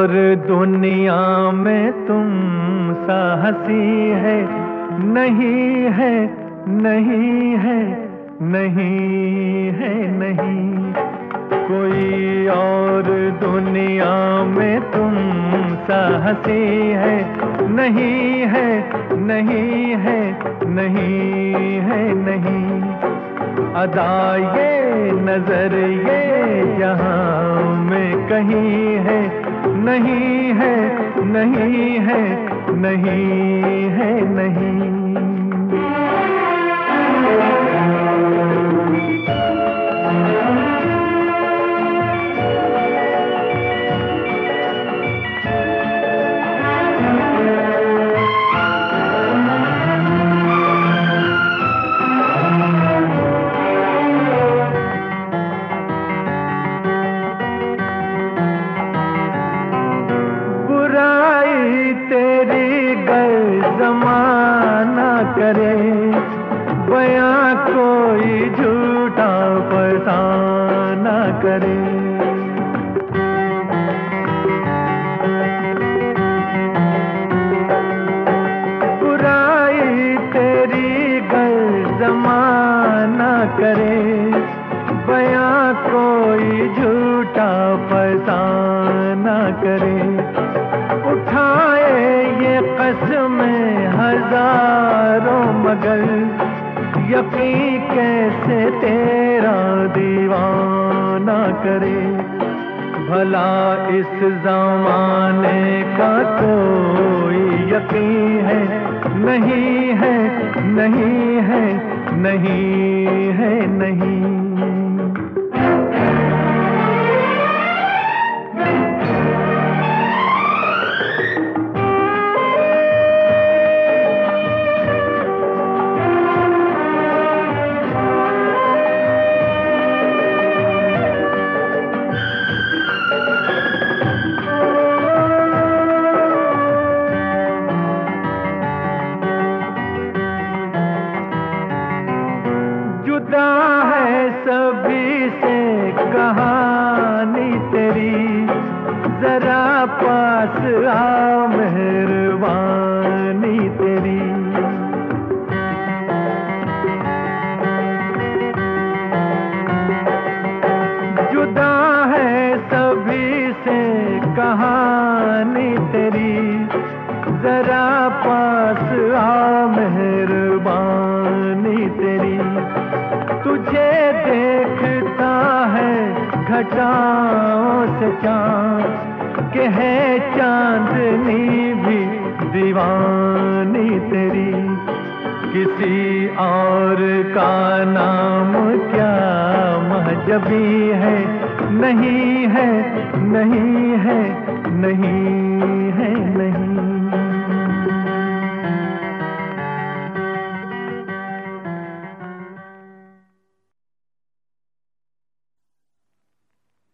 और दुनिया में तुम सा हंसी है नहीं है, नहीं है, नहीं है, नहीं। कोई और दुनिया में तुम सा हंसी है नहीं है, नहीं है, नहीं है, नहीं। अदा ये नजर ये जहां में कहीं है नहीं है, नहीं है, नहीं है, नहीं। तेरी गर ज़माना करे, बयां कोई झूठा फसाना करे। बुराई तेरी गर ज़माना करे, बयां कोई झूठा फसाना करे। उठाए ये कसमें हजारों मगर यकीन कैसे तेरा दीवाना करे। भला इस जमाने का कोई यकीन है नहीं है, नहीं है, नहीं है, नहीं। जुदा है सभी से कहानी तेरी, जरा पास आ मेहरबानी तेरी। जुदा है सभी से कहानी तेरी, जरा पास आ मेहरबानी तेरी। तुझे देखता है घटाओं से चाँद के है चांदनी भी दीवानी तेरी। किसी और का नाम क्या महजबी है नहीं है, नहीं है, नहीं है, नहीं।